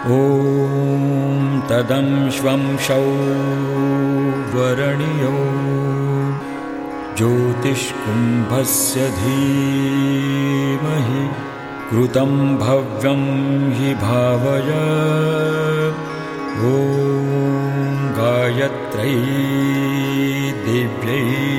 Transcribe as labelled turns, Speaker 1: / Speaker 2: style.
Speaker 1: ॐ तदंश्वंशौ वरणियो ज्योतिष्कुम्भस्य धीमहि कृतं भव्यं हि भावय ॐ गायत्र्यै दिव्यै